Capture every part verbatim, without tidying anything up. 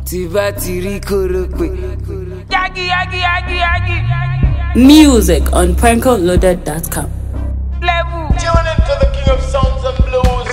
Yagi, yagi, yagi, yagi. Music on prankle loaded dot com. Level. Tune into the king of sounds and blues.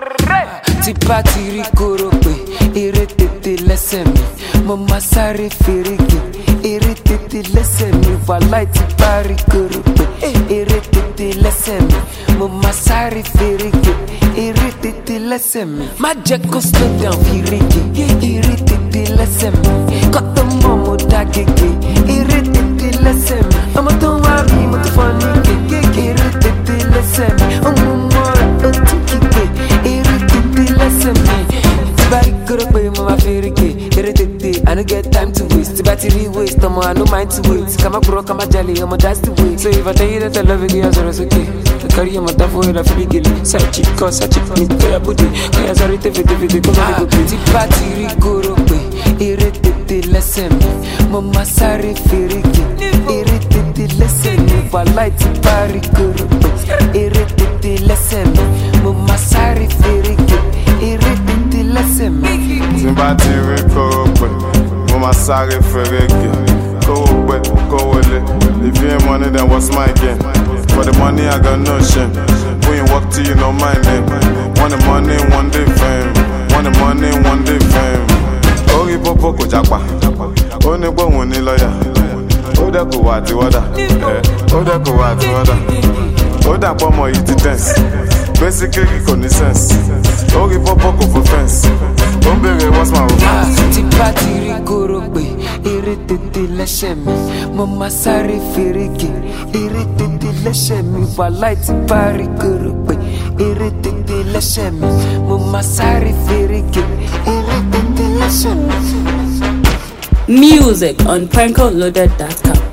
Tipa tiri korope, ere tete lẹ́sẹ̀ mi. Mo ma sáré ferege, ere tete lẹ́sẹ̀ mi. Walai tipa ri korope, ere tete lẹ́sẹ̀ mi. Mo ma sáré ferege, ere tete lẹ́sẹ̀ mi. Má jẹ́ kó slow down ferege, ere tete lẹ́sẹ̀ mi. Kọ́tọ́ mọ́ mo dá gègé, ere tete lẹ́sẹ̀ mi. Ọmọ tó wá mi mo ti fọ́ ní gègé, ere tete lẹ́sẹ̀ mi. Ọmọ mọ́ra ó tún kígbe, ere tete lẹ́sẹ̀ mi. Bari korope mo ma ferege, ere tete. I no get time to waste. Tiba tiri waste, omo I no mind to wait. Kama kuro kama jolly, omo that's the way. So if I tell you that I love you, yes, it's okay. I carry your mother for a free gilly. Side chick, cause side chick, me for your booty. Kaya sorry, tefe tefe tefe, come on, go play. Tiba tiri korope, ere tete lẹ́sẹ̀ mi. Mo ma sáré ferege, ere tete lẹ́sẹ̀ mi. Walai tiba ri korope, ere tete lẹ́sẹ̀ mi. Mo ma sáré ferege, ere tete lẹ́sẹ̀ mi. Timba tiri korope, mo ma sáré ferege. Korope, korole. If you ain't money, then what's my game? For the money, I got no shame. When you walk till you know my name. Want the money, one day fame. Want the money, one day fame. Ori popo ko japa. Ó ní pé òun ní lọ́yà. Ó dẹ̀ kò wá àti wọ́dà. Ó dẹ̀ kò wá àti wọ́dà. Ó dà pọ̀ mọ́ yìí ti tense. Basically kò ní sense. Ori popo kò fò fence. Ó ń bèrè what's my romance. Tipa tiri korope, ere tete lẹ́sẹ̀ mi. Mo ma sáré ferege, ere tete lẹ́sẹ̀ mi. Walai tipa ri korope, ere tete lẹ́sẹ̀ mi. Mo ma sáré ferege, ere tete lẹ́sẹ̀ mi. Music on prankle loaded dot com.